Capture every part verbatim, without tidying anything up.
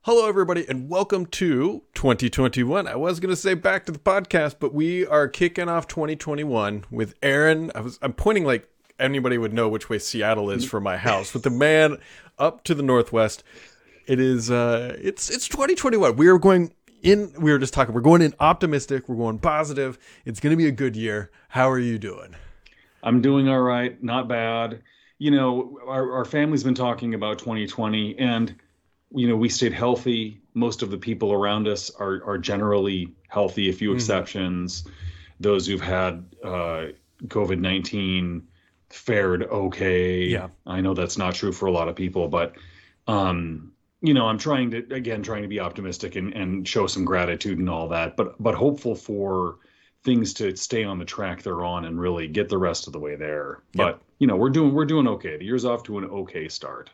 Hello, everybody, and welcome to twenty twenty-one. I was going to say back to the podcast, but we are kicking off twenty twenty-one with Aaron. I was, I'm pointing like anybody would know which way Seattle is from my house, with the man up to the northwest. It is, uh, it's, it's twenty twenty-one. We are going in, we were just talking, we're going in optimistic, we're going positive. It's going to be a good year. How are you doing? I'm doing all right, not bad. You know, our, our family's been talking about twenty twenty, and you know, we stayed healthy. Most of the people around us are are generally healthy, a few mm-hmm. exceptions. Those who've had uh, COVID nineteen fared okay. Yeah. I know that's not true for a lot of people, but, um, you know, I'm trying to, again, trying to be optimistic and, and show some gratitude and all that, but but hopeful for things to stay on the track they're on and really get the rest of the way there. But, yep. you know, we're doing we're doing okay. The year's off to an okay start.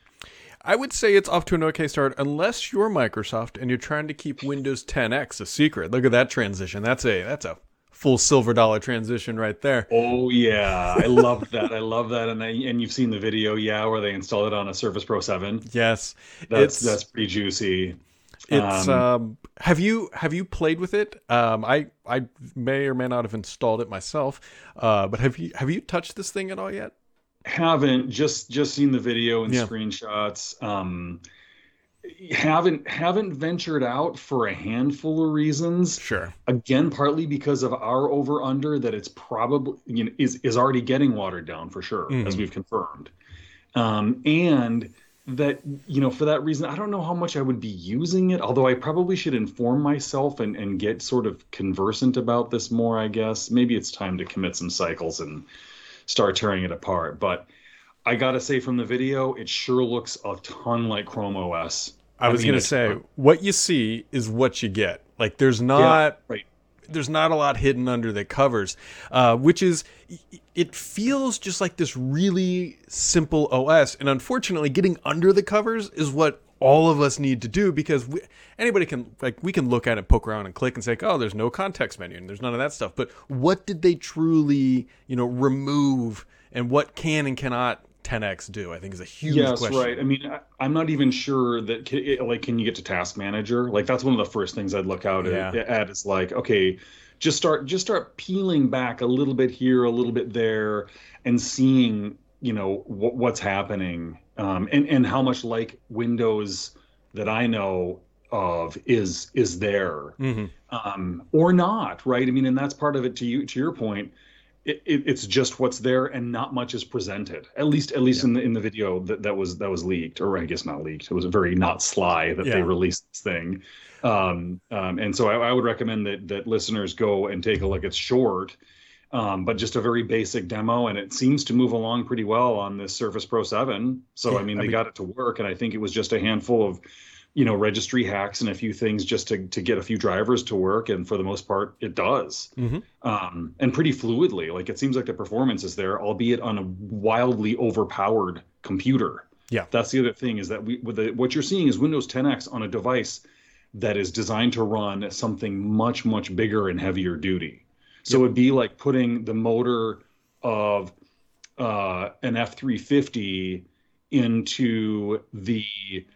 I would say it's off to an okay start unless you're Microsoft and you're trying to keep Windows ten X a secret. Look at that transition. That's a that's a full silver dollar transition right there. Oh yeah, I love that. I love that. And I, and you've seen the video, yeah, where they installed it on a Surface Pro seven. Yes, that's that's pretty juicy. It's um, um have you have you played with it? Um, I I may or may not have installed it myself. Uh, but have you have you touched this thing at all yet? Haven't just just seen the video and yeah. screenshots. Um, haven't haven't ventured out for a handful of reasons. Sure. Again, partly because of our over under that it's probably you know is is already getting watered down for sure, mm-hmm. as we've confirmed. Um, and that you know for that reason, I don't know how much I would be using it. Although I probably should inform myself and and get sort of conversant about this more. I guess maybe it's time to commit some cycles and start tearing it apart. But I gotta say, from the video, it sure looks a ton like Chrome O S. I, I was mean, gonna say ton. What you see is what you get. Like there's not yeah, right. there's not a lot hidden under the covers, uh, which is it feels just like this really simple O S. And unfortunately, getting under the covers is what all of us need to do, because we, anybody can like we can look at it, poke around and click and say, oh, there's no context menu and there's none of that stuff. But what did they truly, you know, remove, and what can and cannot ten X do? I think is a huge yes, question. Yes, right. I mean, I, I'm not even sure that like, can you get to Task Manager? Like that's one of the first things I'd look out yeah. at, at is like, okay, just start just start peeling back a little bit here, a little bit there, and seeing, you know, w- what's happening. Um, and, and how much like Windows that I know of is is there, mm-hmm. um, or not, right? I mean, and that's part of it. To you, to your point, it, it, it's just what's there, and not much is presented. At least, at least yeah. in the in the video that, that was that was leaked, or I guess not leaked. It was very not sly that yeah. they released this thing. Um, um, and so I, I would recommend that that listeners go and take a look. It's short. Um, but just a very basic demo, and it seems to move along pretty well on this Surface Pro seven. So, yeah, I mean, they I mean, got it to work, and I think it was just a handful of, you know, registry hacks and a few things just to, to get a few drivers to work, and for the most part, it does. Mm-hmm. Um, and pretty fluidly. Like, it seems like the performance is there, albeit on a wildly overpowered computer. Yeah. That's the other thing, is that we with the, what you're seeing is Windows ten X on a device that is designed to run something much, much bigger and heavier duty. So yep. it'd be like putting the motor of uh, an F three fifty into the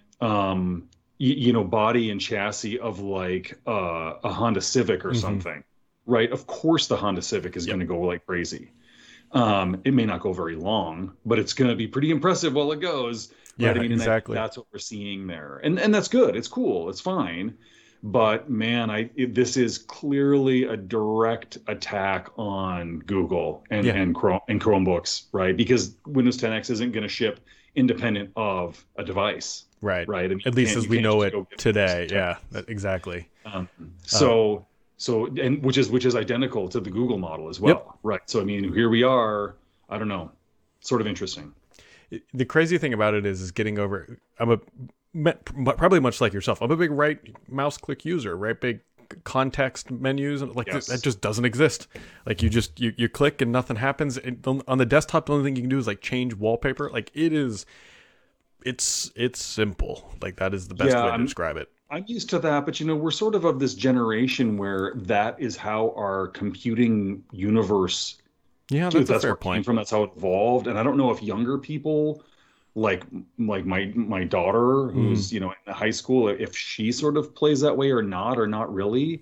um, y- you know body and chassis of like uh, a Honda Civic or mm-hmm. something, right? Of course, the Honda Civic is yep. going to go like crazy. Um, it may not go very long, but it's going to be pretty impressive while it goes. Yeah, right? I mean, exactly. That, that's what we're seeing there, and and that's good. It's cool. It's fine. But man, I it, this is clearly a direct attack on Google and yeah. and Chrome and Chromebooks, right? Because Windows ten X isn't going to ship independent of a device, right? Right. I mean, At least as we know it today, yeah, that, exactly. Um, so um, so and which is which is identical to the Google model as well, yep. right? So I mean, here we are. I don't know, sort of interesting. The crazy thing about it is, is getting over. I'm a probably much like yourself. I'm a big right mouse click user, right? Big context menus, like yes. that just doesn't exist. Like you just you, you click and nothing happens. It, on the desktop, the only thing you can do is like change wallpaper. Like it is, it's it's simple. Like that is the best yeah, way to I'm, describe it. I'm used to that, but you know, we're sort of of this generation where that is how our computing universe. Yeah, Dude, that's, that's a fair where it point. came from. That's how it evolved. And I don't know if younger people like like my my daughter Mm. who's, you know, in high school, if she sort of plays that way or not, or not really.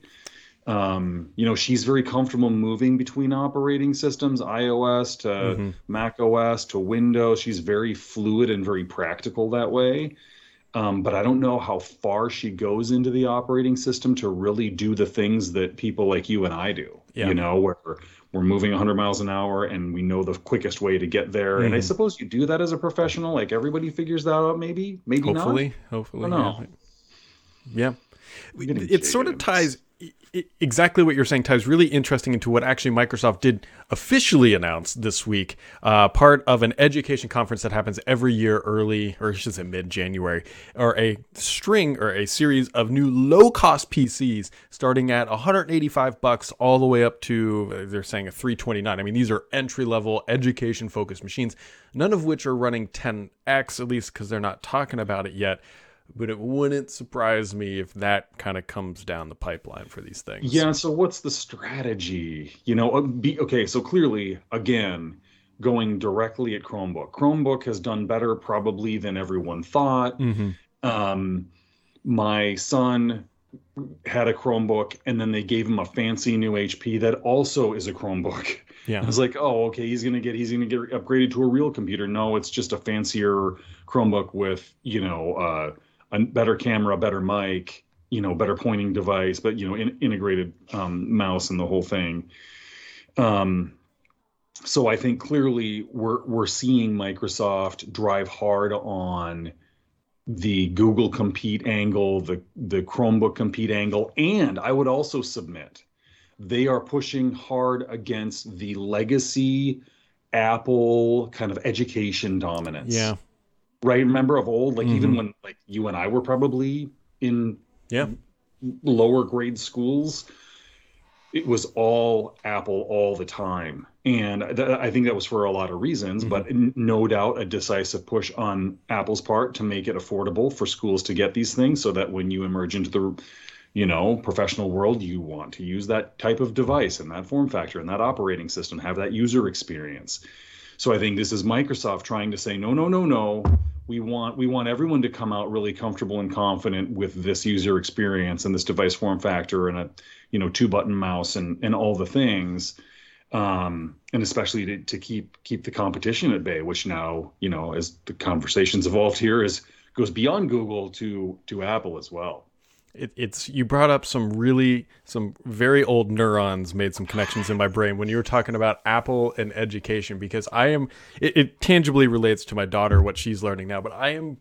Um, you know, she's very comfortable moving between operating systems, iOS to Hmm. Mac O S to Windows. She's very fluid and very practical that way. Um, but I don't know how far she goes into the operating system to really do the things that people like you and I do, you Yeah. know, where we're moving one hundred miles an hour and we know the quickest way to get there. And I Hmm. suppose you do that as a professional, like everybody figures that out, maybe, maybe not. Hopefully, I don't hopefully, yeah, know. yeah. I'm getting It sort of jaded. ties e- e- exactly what you're saying ties really interesting into what actually Microsoft did officially announce this week, uh, part of an education conference that happens every year early, or I should say mid-January, or a string or a series of new low-cost P Cs starting at one hundred eighty-five bucks all the way up to, uh, they're saying a three twenty-nine. I mean, these are entry-level education-focused machines, none of which are running ten X, at least because they're not talking about it yet. But it wouldn't surprise me if that kind of comes down the pipeline for these things. Yeah, so what's the strategy? You know, uh, be, okay, so clearly, again, going directly at Chromebook. Chromebook has done better probably than everyone thought. Hmm. Um, my son had a Chromebook, and then they gave him a fancy new H P that also is a Chromebook. I Yeah. was like, oh, okay, he's gonna get he's gonna get upgraded to a real computer. No, it's just a fancier Chromebook with, you know, uh, a better camera, better mic, you know, better pointing device, but, you know, in, integrated um, mouse and the whole thing. Um, so I think clearly we're we're seeing Microsoft drive hard on the Google Compete angle, the the Chromebook Compete angle, and I would also submit they are pushing hard against the legacy Apple kind of education dominance. Yeah. Right? Remember of old, like even Hmm. when like you and I were probably in Yeah. lower grade schools, it was all Apple all the time. And th- I think that was for a lot of reasons, Hmm. but n- no doubt a decisive push on Apple's part to make it affordable for schools to get these things so that when you emerge into the, you know, professional world, you want to use that type of device and that form factor and that operating system, have that user experience. So I think this is Microsoft trying to say, no, no, no, no. We want we want everyone to come out really comfortable and confident with this user experience and this device form factor and a, you know, two button mouse and and all the things, um, and especially to, to keep keep the competition at bay, which now, you know, as the conversations evolved here, is goes beyond Google to to Apple as well. It, it's you brought up some really some very old neurons made some connections in my brain when you were talking about Apple and education, because I am it, it tangibly relates to my daughter, what she's learning now, but I am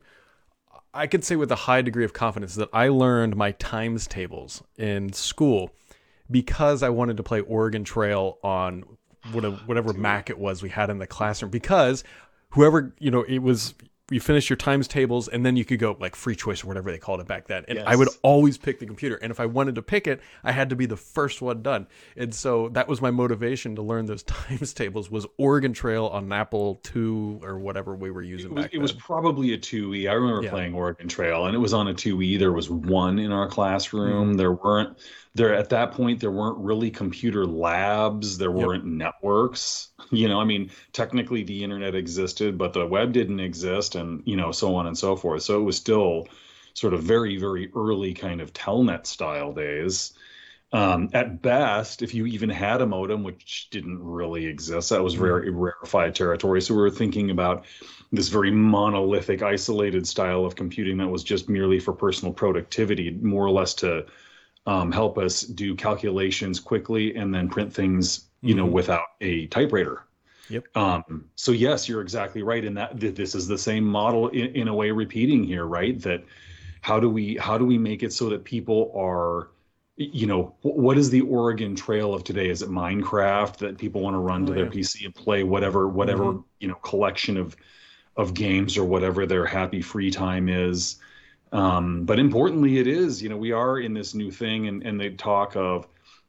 I could say with a high degree of confidence that I learned my times tables in school because I wanted to play Oregon Trail on whatever, whatever Mac it was we had in the classroom, because whoever, you know, it was, you finish your times tables and then you could go like free choice or whatever they called it back then. And I would Yes. always pick the computer. And if I wanted to pick it, I had to be the first one done. And so that was my motivation to learn those times tables, was Oregon Trail on an Apple two or whatever we were using It was, back it was then. probably a two E. I remember Yeah. playing Oregon Trail, and it was on a two E. There was one in our classroom. Mhm. There weren't there at that point. There weren't really computer labs. There Yep. weren't networks. You know, I mean, technically the internet existed, but the web didn't exist, and you know, so on and so forth. So it was still sort of very, very early kind of telnet style days. Um, at best, if you even had a modem, which didn't really exist, that was very rarefied territory. So we were thinking about this very monolithic, isolated style of computing that was just merely for personal productivity, more or less to um, help us do calculations quickly and then print things, you know, Mhm. without a typewriter. Yep. Um, so yes, you're exactly right in that th- this is the same model in, in a way repeating here, right? That how do we how do we make it so that people are, you know, wh- what is the Oregon Trail of today? Is it Minecraft that people want to run Oh, to their yeah. P C and play whatever whatever Mhm. you know collection of of games or whatever their happy free time is? Um, but importantly, it is, you know, we are in this new thing, and and they talk of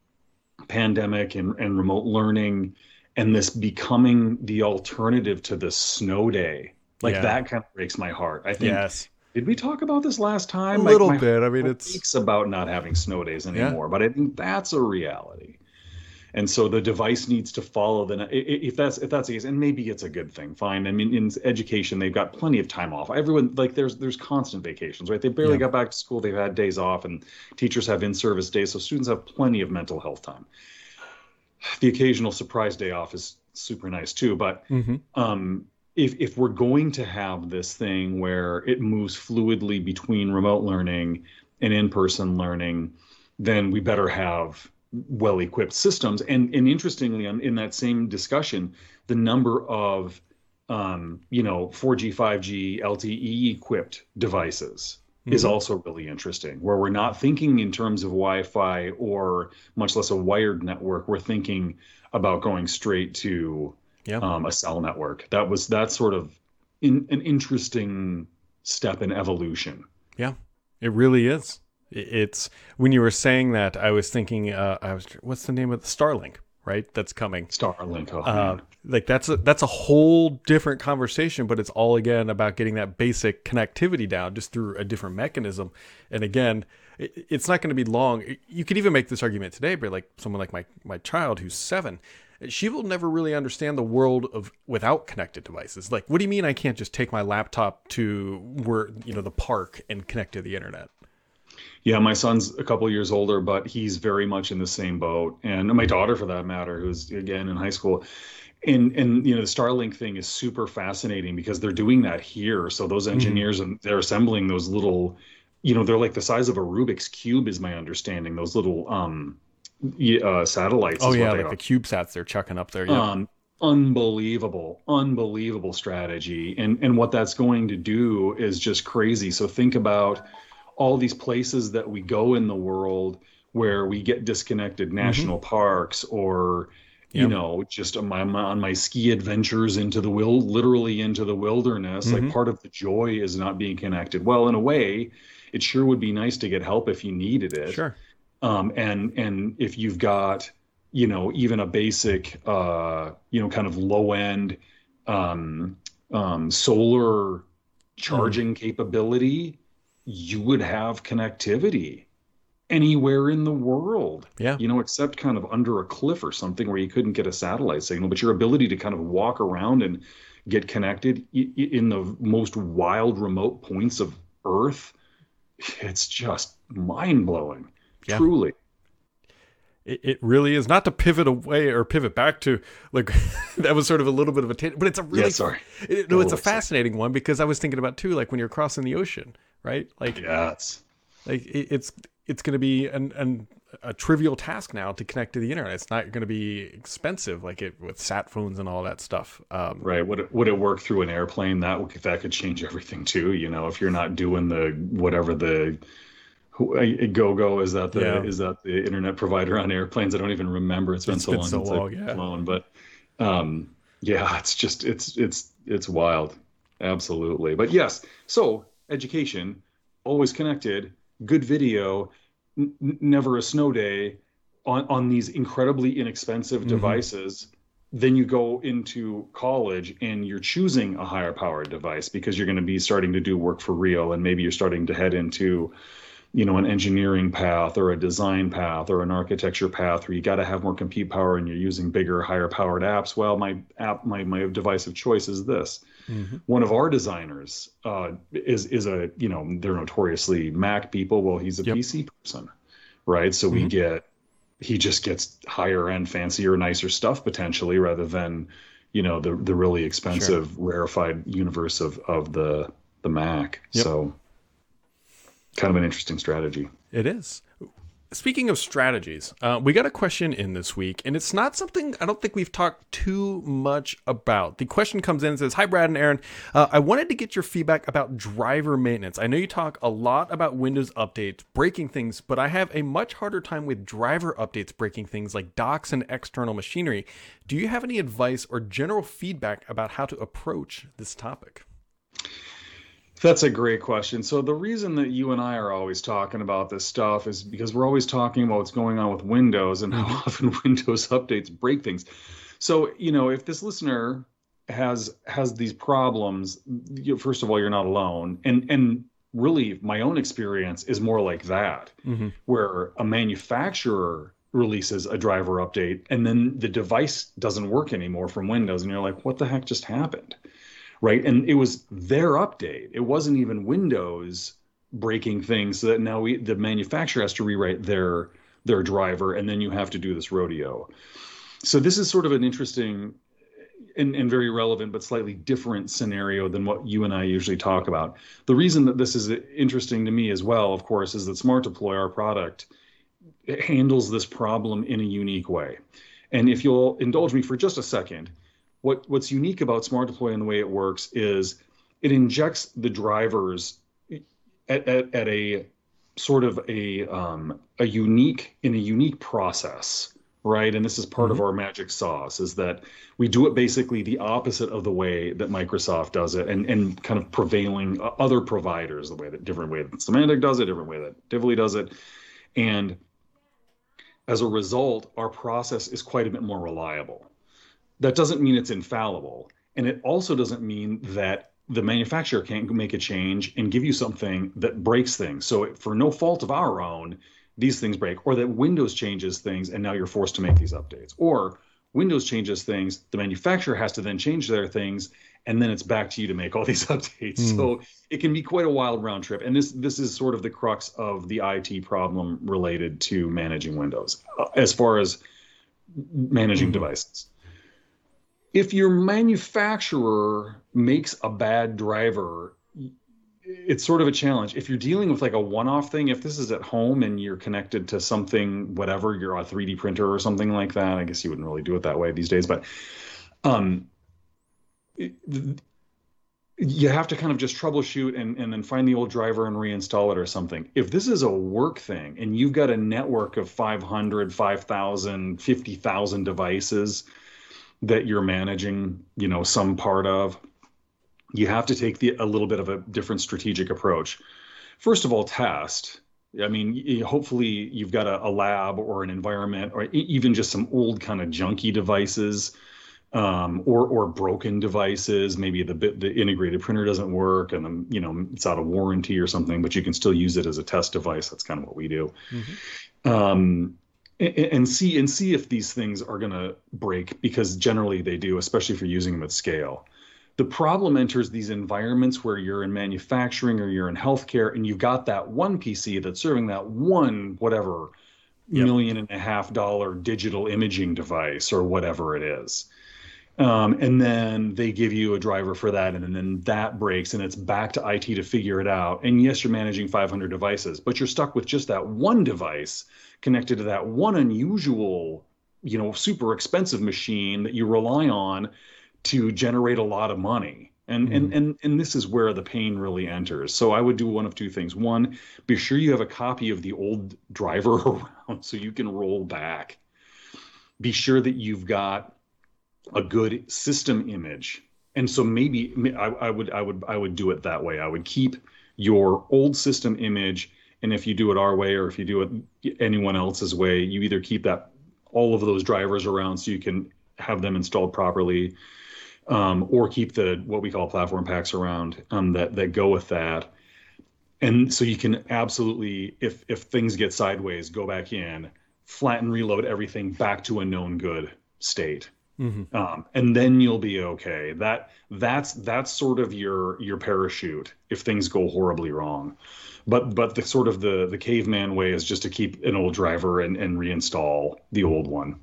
pandemic and, and remote learning and this becoming the alternative to the snow day. Like Yeah. that kind of breaks my heart. I think, Yes. did we talk about this last A time? little my bit. I mean, heart it's aches about not having snow days Yeah. anymore, but I think that's a reality. And so the device needs to follow the, i- i- if that's if that's the case, and maybe it's a good thing, fine. I mean, in education, they've got plenty of time off. Everyone, like there's there's constant vacations, right? They barely Yeah. got back to school. They've had days off, and teachers have in-service days, so students have plenty of mental health time. The occasional surprise day off is super nice too, but hmm um, if if we're going to have this thing where it moves fluidly between remote learning and in-person learning, then we better have well-equipped systems. And and interestingly, in that same discussion, the number of um, you know four G, five G, L T E equipped devices is Mhm. also really interesting, where we're not thinking in terms of Wi-Fi or much less a wired network. We're thinking about going straight to Yeah. um, a cell network. That was that's sort of in, an interesting step in evolution. Yeah, it really is. I- It's when you were saying that, I was thinking, uh, I was, what's the name of the Starlink, right? That's coming. Starlink, oh, Uh, man. like that's a, that's a whole different conversation, but it's all again about getting that basic connectivity down just through a different mechanism. And again, it, it's not going to be long. You could even make this argument today, but like someone like my, my child who's seven, she will never really understand the world of without connected devices. Like, what do you mean I can't just take my laptop to where, you know, the park and connect to the internet? Yeah, my son's a couple years older, but he's very much in the same boat. And my daughter, for that matter, who's again in high school. And and you know the Starlink thing is super fascinating because they're doing that here. So those engineers and they're assembling those little, you know, they're like the size of a Rubik's cube, is my understanding. Those little um y- uh, satellites. Oh is yeah, what they like are. the CubeSats they're chucking up there. Yeah. Um, unbelievable, unbelievable strategy. And and what that's going to do is just crazy. So think about all these places that we go in the world where we get disconnected, national parks, or you Yep. know, just on my on my ski adventures into the will, literally into the wilderness. Like Mhm. part of the joy is not being connected. Well, in a way, it sure would be nice to get help if you needed it. Sure. Um, and and if you've got, you know, even a basic, uh, you know, kind of low end um, um, solar charging capability, you would have connectivity anywhere in the world, Yeah. you know, except kind of under a cliff or something where you couldn't get a satellite signal. But your ability to kind of walk around and get connected i- i- in the most wild, remote points of Earth, it's just mind blowing, Yeah. truly. It, it really is. Not to pivot away or pivot back to like that was sort of a little bit of a tangent, but it's a really Yeah, sorry. It, no, it's a Little fascinating one because I was thinking about too, like when you're crossing the ocean, right? Like, Yeah, it's like it, it's it's going to be an, an a trivial task now to connect to the internet. It's not going to be expensive like it with sat phones and all that stuff. Um, right. Would it, would it work through an airplane? That would- that could change everything too. You know, if you're not doing the whatever the who- uh, GoGo is that the Yeah. is that the internet provider on airplanes? I don't even remember. It's been It's so been long so since long, I've yeah. flown, but um, yeah, it's just it's it's it's wild. Absolutely. But yes, so education, always connected, good video, n- n- never a snow day on, on these incredibly inexpensive Mhm. devices. Then you go into college and you're choosing a higher powered device because you're going to be starting to do work for real. And maybe you're starting to head into, you know, an engineering path or a design path or an architecture path where you got to have more compute power and you're using bigger, higher powered apps. Well, my app, my, my device of choice is this. mhm. One of our designers uh, is is a, you know, they're notoriously Mac people. Well, he's a Yep. P C person, right? So we Mhm. get, he just gets higher end, fancier, nicer stuff potentially, rather than, you know, the the really expensive, rarefied universe of of the the Mac. Yep. So, kind of an interesting strategy. It is. Speaking of strategies, uh, we got a question in this week, and it's not something I don't think we've talked too much about. The question comes in and says, "Hi, Brad and Aaron. Uh, I wanted to get your feedback about driver maintenance. I know you talk a lot about Windows updates breaking things, but I have a much harder time with driver updates breaking things like docks and external machinery. Do you have any advice or general feedback about how to approach this topic?" That's a great question. So the reason that you and I are always talking about this stuff is because we're always talking about what's going on with Windows and how often Windows updates break things. So, you know, if this listener has has these problems, you, first of all, you're not alone. And and really my own experience is more like that, Mhm. where a manufacturer releases a driver update, and then the device doesn't work anymore from Windows, and you're like, what the heck just happened? Right? And it was their update. It wasn't even Windows breaking things, so that now we, the manufacturer has to rewrite their their driver, and then you have to do this rodeo. So this is sort of an interesting and, and very relevant, but slightly different scenario than what you and I usually talk about. The reason that this is interesting to me as well, of course, is that Smart Deploy, our product, it handles this problem in a unique way. And if you'll indulge me for just a second, what, what's unique about Smart Deploy and the way it works is it injects the drivers at, at, at a sort of a um, a unique in a unique process, right? And this is part mm-hmm. of our magic sauce, is that we do it basically the opposite of the way that Microsoft does it, and and kind of prevailing other providers, the way that different way that Symantec does it, different way that Tivoli does it, and as a result, our process is quite a bit more reliable. That doesn't mean it's infallible, and it also doesn't mean that the manufacturer can't make a change and give you something that breaks things. So for no fault of our own, these things break, or that Windows changes things and now you're forced to make these updates, or Windows changes things, the manufacturer has to then change their things, and then it's back to you to make all these updates. Mm. So it can be quite a wild round trip. And this this is sort of the crux of the I T problem related to managing Windows, uh, as far as managing mm-hmm. devices. If your manufacturer makes a bad driver, it's sort of a challenge. If you're dealing with like a one-off thing, if this is at home and you're connected to something, whatever, you're a three D printer or something like that, I guess you wouldn't really do it that way these days, but um, it, you have to kind of just troubleshoot and, and then find the old driver and reinstall it or something. If this is a work thing and you've got a network of five hundred, five thousand, fifty thousand devices that you're managing, you know, some part of, you have to take the, a little bit of a different strategic approach. First of all, test. I mean, hopefully you've got a, a lab or an environment, or even just some old kind of junky devices, um, or or broken devices. Maybe the the integrated printer doesn't work, and the, you know, it's out of warranty or something, but you can still use it as a test device. That's kind of what we do. Mm-hmm. Um, and see and see if these things are going to break, because generally they do, especially if you're using them at scale. The problem enters these environments where you're in manufacturing or you're in healthcare, and you've got that one P C that's serving that one whatever yep. million and a half dollar digital imaging device or whatever it is. Um, and then they give you a driver for that, and then that breaks, and it's back to I T to figure it out. And yes, you're managing five hundred devices, but you're stuck with just that one device connected to that one unusual, you know, super expensive machine that you rely on to generate a lot of money. And, mm. and, and, and this is where the pain really enters. So I would do one of two things. One, be sure you have a copy of the old driver around so you can roll back. Be sure that you've got a good system image. And so maybe I, I would I would I would do it that way. I would keep your old system image, and if you do it our way or if you do it anyone else's way, you either keep that all of those drivers around so you can have them installed properly, um, or keep the what we call platform packs around um, that that go with that. And so you can absolutely, if if things get sideways, go back in, flatten, reload everything back to a known good state. Mm-hmm. Um, and then you'll be okay. That that's that's sort of your your parachute if things go horribly wrong. But but the sort of the the caveman way is just to keep an old driver and, and reinstall the old one.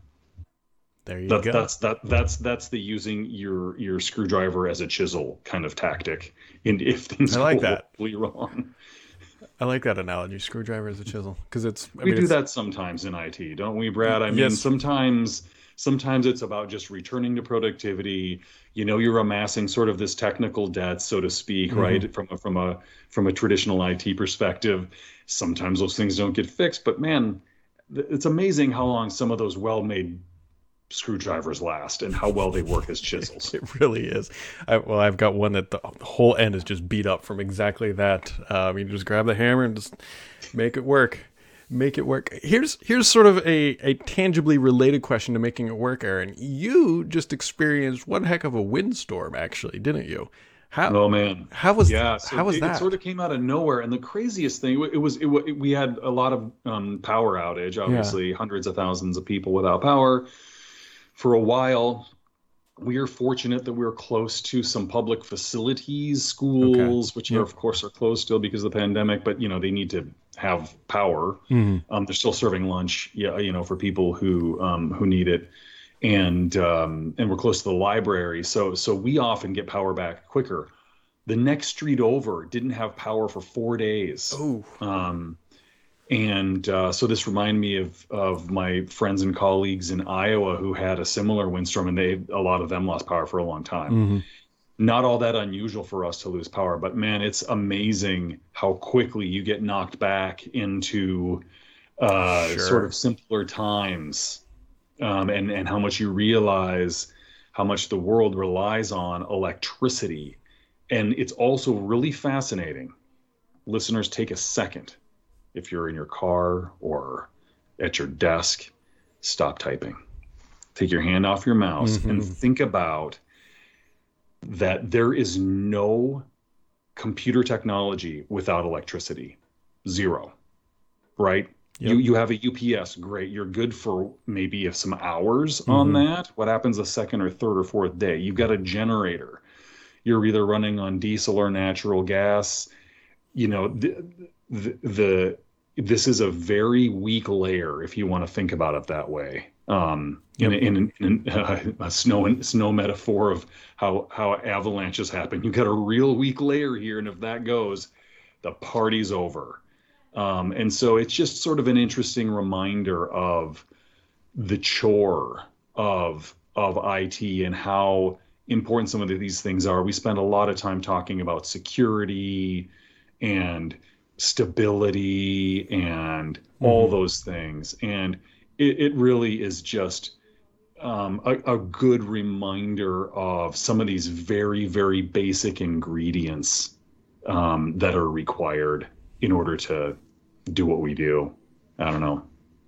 There you that, go. That's that that's that's the using your your screwdriver as a chisel kind of tactic. And if things I like go that. horribly wrong. I like that analogy, screwdriver as a chisel, because it's. I we mean, do it's... that sometimes in I T, don't we, Brad? I mean, yes. sometimes. Sometimes it's about just returning to productivity. You know, you're amassing sort of this technical debt, so to speak, mm-hmm. right? From a, from a from a traditional I T perspective. Sometimes those things don't get fixed, but man, it's amazing how long some of those well-made screwdrivers last and how well they work as chisels. It really is. I, well, I've got one that the whole end is just beat up from exactly that. Um, you just grab the hammer and just make it work. Make it work. Here's here's sort of a, a tangibly related question to making it work, Aaron. You just experienced one heck of a windstorm, actually, didn't you? How? Oh man, How was? yeah. So how was it, that? it sort of came out of nowhere, and the craziest thing it was it, wa- we had a lot of um, power outage. Yeah. Obviously, hundreds of thousands of people without power for a while. We are fortunate that we're close to some public facilities, Okay. schools, which are Yep. of course are closed still because of the pandemic, but you know they need to have power. Hmm. Um, they're still serving lunch, yeah, you know, for people who um, who need it, and um, and we're close to the library, so so we often get power back quicker. The next street over didn't have power for four days. Oh. Um, and uh, so this reminded me of of my friends and colleagues in Iowa who had a similar windstorm, and they a lot of them lost power for a long time. Hmm. Not all that unusual for us to lose power, but man, it's amazing how quickly you get knocked back into uh, Sure. sort of simpler times, um, and and how much you realize how much the world relies on electricity. And it's also really fascinating. Listeners, take a second. If you're in your car or at your desk, stop typing. Take your hand off your mouse Mhm. and think about that there is no computer technology without electricity. Zero. Right? Yep. You you have a U P S, great. You're good for maybe if some hours on Mhm. that. What happens the second or third or fourth day? You've got a generator. You're either running on diesel or natural gas. You know, the, the, the this is a very weak layer if you want to think about it that way. Um, Yep. in, in, in uh, a snow snow metaphor of how how avalanches happen, you've got a real weak layer here, and if that goes, the party's over. Um, and so it's just sort of an interesting reminder of the chore of of I T and how important some of these things are. We spend a lot of time talking about security and stability and all Mhm. those things. And it, it really is just um, a, a good reminder of some of these very, very basic ingredients um, that are required in order to do what we do. I don't know.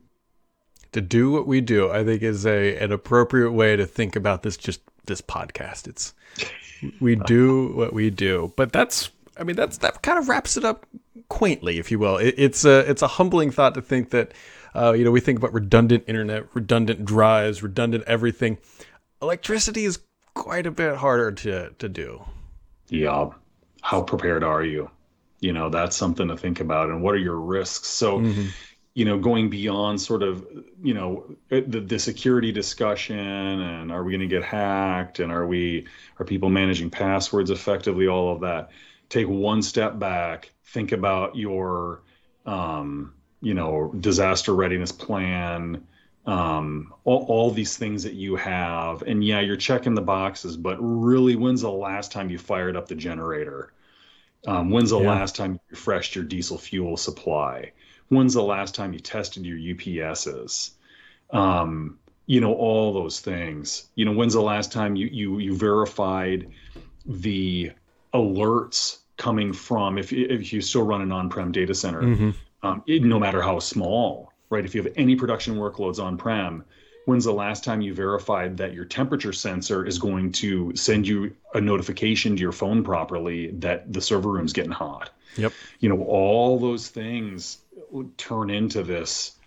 To do what we do, I think is a an appropriate way to think about this. Just this podcast. It's we do what we do, but that's. I mean, that's that kind of wraps it up quaintly, if you will. It, it's a it's a humbling thought to think that uh, you know we think about redundant internet, redundant drives, redundant everything. Electricity is quite a bit harder to to do. Yeah. How prepared are you? You know, that's something to think about. And what are your risks? So, Mhm. you know, going beyond sort of, you know, the, the security discussion and are we going to get hacked and are we, are people managing passwords effectively? All of that. Take one step back, think about your, um, you know, disaster readiness plan, um, all, all these things that you have. And yeah, you're checking the boxes, but really, when's the last time you fired up the generator? Um, when's the Yeah. last time you refreshed your diesel fuel supply? When's the last time you tested your U P Ss? Um, you know, all those things. You know, when's the last time you you you verified the alerts coming from if if you still run an on-prem data center, Mhm. um, it, no matter how small, right? If you have any production workloads on-prem, when's the last time you verified that your temperature sensor is going to send you a notification to your phone properly that the server room's getting hot? Yep. You know, all those things turn into this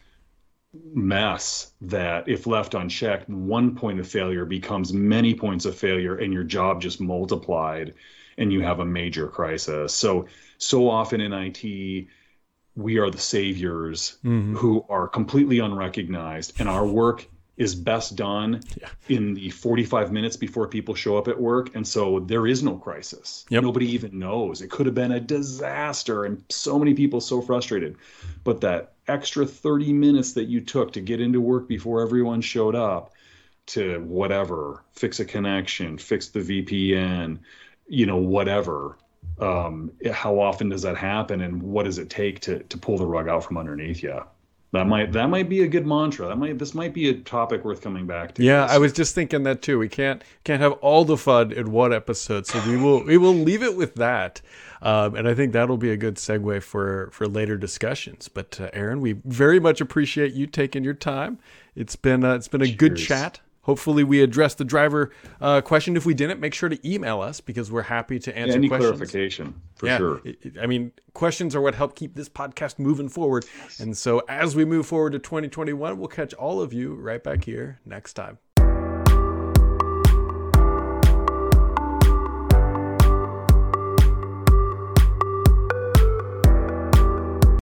mess that if left unchecked, one point of failure becomes many points of failure and your job just multiplied and you have a major crisis. So, so often in I T, we are the saviors Mhm. who are completely unrecognized, and our work is best done Yeah. in the forty-five minutes before people show up at work. And so there is no crisis. Yep. Nobody even knows. It could have been a disaster and so many people so frustrated. But that extra thirty minutes that you took to get into work before everyone showed up to whatever, fix a connection, fix the V P N, you know, whatever. Um, how often does that happen, and what does it take to to pull the rug out from underneath you? That might that might be a good mantra. That might this might be a topic worth coming back to. Yeah, I was just thinking that too. We can't can't have all the fun in one episode, so we will we will leave it with that. Um, and I think that'll be a good segue for for later discussions. But uh, Aaron, we very much appreciate you taking your time. It's been uh, it's been a good Cheers. chat. hopefully we addressed the driver uh, question. If we didn't, make sure to email us because we're happy to answer yeah, any questions. clarification, for yeah, sure. I mean, questions are what help keep this podcast moving forward. Yes. And so as we move forward to twenty twenty-one, we'll catch all of you right back here next time.